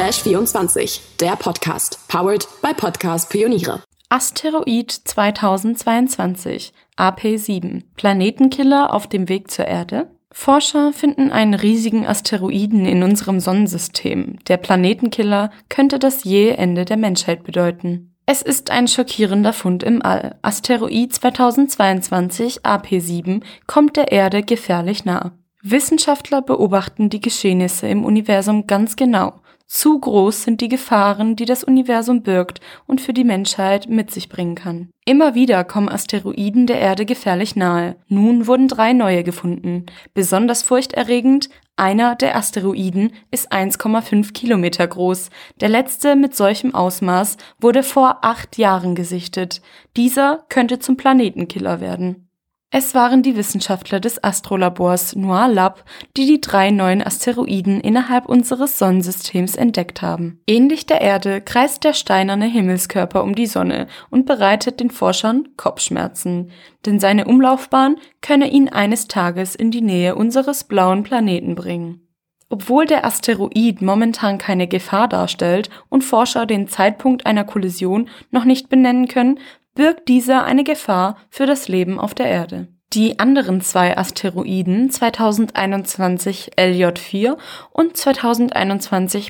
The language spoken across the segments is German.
Flash24, der Podcast, powered by Podcast Pioniere. Asteroid 2022, AP7, Planetenkiller auf dem Weg zur Erde? Forscher finden einen riesigen Asteroiden in unserem Sonnensystem. Der Planetenkiller könnte das jähe Ende der Menschheit bedeuten. Es ist ein schockierender Fund im All. Asteroid 2022, AP7, kommt der Erde gefährlich nah. Wissenschaftler beobachten die Geschehnisse im Universum ganz genau. Zu groß sind die Gefahren, die das Universum birgt und für die Menschheit mit sich bringen kann. Immer wieder kommen Asteroiden der Erde gefährlich nahe. Nun wurden 3 neue gefunden. Besonders furchterregend, einer der Asteroiden ist 1,5 Kilometer groß. Der letzte mit solchem Ausmaß wurde vor 8 Jahren gesichtet. Dieser könnte zum Planetenkiller werden. Es waren die Wissenschaftler des Astrolabors Noir Lab, die 3 neuen Asteroiden innerhalb unseres Sonnensystems entdeckt haben. Ähnlich der Erde kreist der steinerne Himmelskörper um die Sonne und bereitet den Forschern Kopfschmerzen, denn seine Umlaufbahn könne ihn eines Tages in die Nähe unseres blauen Planeten bringen. Obwohl der Asteroid momentan keine Gefahr darstellt und Forscher den Zeitpunkt einer Kollision noch nicht benennen können, birgt dieser eine Gefahr für das Leben auf der Erde. Die anderen 2 Asteroiden, 2021 LJ4 und 2021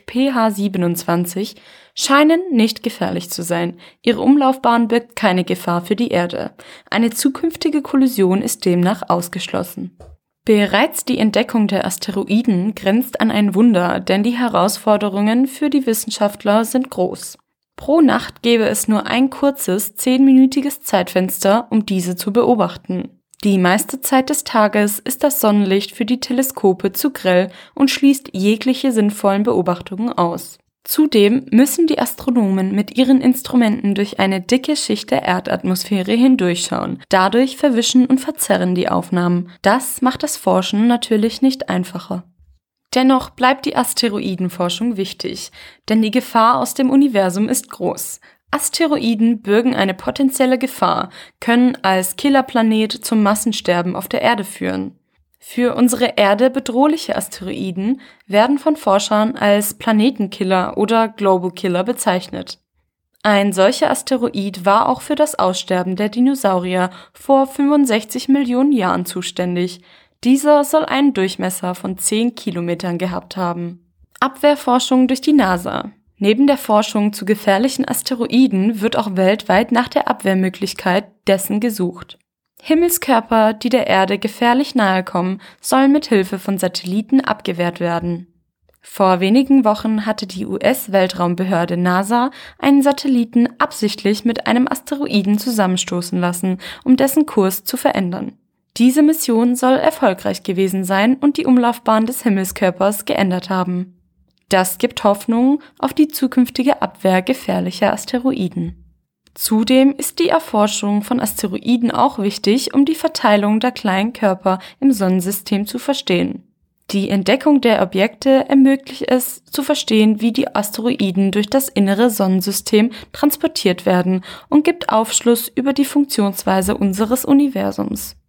PH27, scheinen nicht gefährlich zu sein. Ihre Umlaufbahn birgt keine Gefahr für die Erde. Eine zukünftige Kollision ist demnach ausgeschlossen. Bereits die Entdeckung der Asteroiden grenzt an ein Wunder, denn die Herausforderungen für die Wissenschaftler sind groß. Pro Nacht gäbe es nur ein kurzes, 10-minütiges Zeitfenster, um diese zu beobachten. Die meiste Zeit des Tages ist das Sonnenlicht für die Teleskope zu grell und schließt jegliche sinnvollen Beobachtungen aus. Zudem müssen die Astronomen mit ihren Instrumenten durch eine dicke Schicht der Erdatmosphäre hindurchschauen. Dadurch verwischen und verzerren die Aufnahmen. Das macht das Forschen natürlich nicht einfacher. Dennoch bleibt die Asteroidenforschung wichtig, denn die Gefahr aus dem Universum ist groß. Asteroiden bürgen eine potenzielle Gefahr, können als Killerplanet zum Massensterben auf der Erde führen. Für unsere Erde bedrohliche Asteroiden werden von Forschern als Planetenkiller oder Global Killer bezeichnet. Ein solcher Asteroid war auch für das Aussterben der Dinosaurier vor 65 Millionen Jahren zuständig. Dieser soll einen Durchmesser von 10 Kilometern gehabt haben. Abwehrforschung durch die NASA. Neben der Forschung zu gefährlichen Asteroiden wird auch weltweit nach der Abwehrmöglichkeit dessen gesucht. Himmelskörper, die der Erde gefährlich nahe kommen, sollen mit Hilfe von Satelliten abgewehrt werden. Vor wenigen Wochen hatte die US-Weltraumbehörde NASA einen Satelliten absichtlich mit einem Asteroiden zusammenstoßen lassen, um dessen Kurs zu verändern. Diese Mission soll erfolgreich gewesen sein und die Umlaufbahn des Himmelskörpers geändert haben. Das gibt Hoffnung auf die zukünftige Abwehr gefährlicher Asteroiden. Zudem ist die Erforschung von Asteroiden auch wichtig, um die Verteilung der kleinen Körper im Sonnensystem zu verstehen. Die Entdeckung der Objekte ermöglicht es, zu verstehen, wie die Asteroiden durch das innere Sonnensystem transportiert werden und gibt Aufschluss über die Funktionsweise unseres Universums.